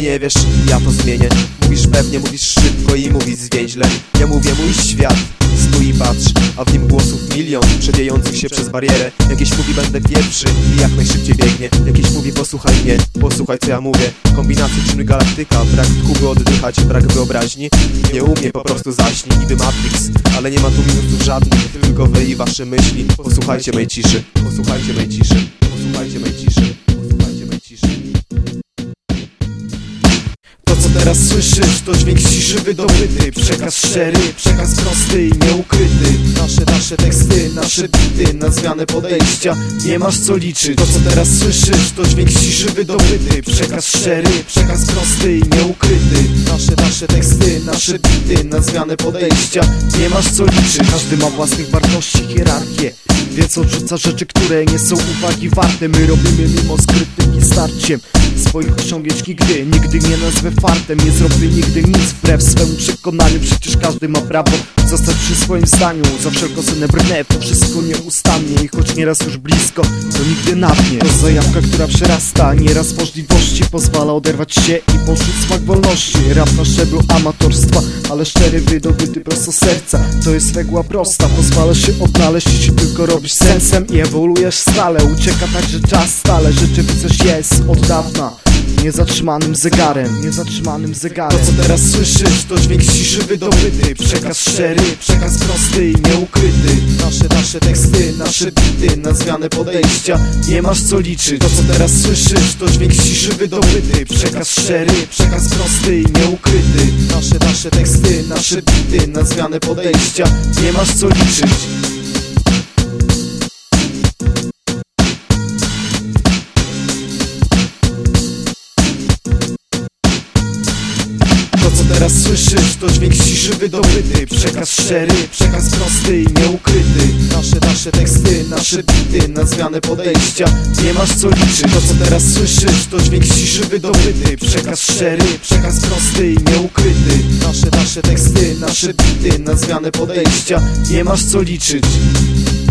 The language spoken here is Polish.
nie wiesz, ja to zmienię. Mówisz pewnie, mówisz szybko i mówisz zwięźle. Ja mówię mój świat, stój i patrz, a w nim głosów milion przewijających się przez barierę. Jakieś mówi będę pierwszy i jak najszybciej biegnie. Jakieś mówi posłuchaj mnie, posłuchaj co ja mówię. Kombinacji czym galaktyka, brak tchu by oddychać, brak wyobraźni. Nie umie, po prostu zaśnij, niby Matrix. Ale nie ma tu minusów żadnych, tylko wy i wasze myśli. Posłuchajcie mej ciszy, posłuchajcie mej ciszy, posłuchajcie mej ciszy, posłuchajcie mej ciszy. To co teraz słyszysz, to dźwięk ciszy wydobyty. Przekaz szczery, przekaz prosty i nieukryty. Nasze teksty, nasze bity, na zmianę podejścia nie masz co liczyć. To co teraz słyszysz, to dźwięk ciszy wydobyty. Przekaz szczery, przekaz prosty i nieukryty. Nasze teksty, nasze bity, na zmianę podejścia nie masz co liczyć. Każdy ma własnych wartości, hierarchię, więc odrzuca rzeczy, które nie są uwagi warte. My robimy mimo z krytyki starciem swoich osiągnięć nigdy nie nazwę fartem. Nie zrobię nigdy nic wbrew swemu przekonaniu. Przecież każdy ma prawo zostać przy swoim zdaniu. Za wszelką cenę brnę, to wszystko nieustannie. I choć nieraz już blisko, to nigdy na dnie. To zajawka, która przerasta nieraz możliwości. Pozwala oderwać się i poczuć smak wolności. Rap na szczeblu amatorstwa, ale szczery, wydobyty prosto z serca. To jest reguła prosta, pozwala się odnaleźć, jeśli tylko robisz sensem i ewoluujesz stale. Ucieka także czas stale, rzeczywistość jest od dawna niezatrzymanym zegarem, niezatrzymanym zegarem. To co teraz słyszysz, to dźwięk ciszy wydobyty. Przekaz szczery, przekaz prosty i nieukryty. Nasze teksty, nasze bity, na zmianę podejścia nie masz co liczyć. To co teraz słyszysz, to dźwięk ciszy wydobyty. Przekaz szczery, przekaz prosty i nieukryty. Nasze teksty, nasze bity, na zmianę podejścia nie masz co liczyć. To co teraz słyszysz, to dźwięk ciszy wydobyty. Przekaz szczery, przekaz prosty i nieukryty. Nasze teksty, nasze bity, na zmianę podejścia nie masz co liczyć. To co teraz słyszysz, to dźwięk ciszy wydobyty. Przekaz szczery, przekaz prosty i nieukryty. Nasze teksty, nasze bity, na zmianę podejścia nie masz co liczyć.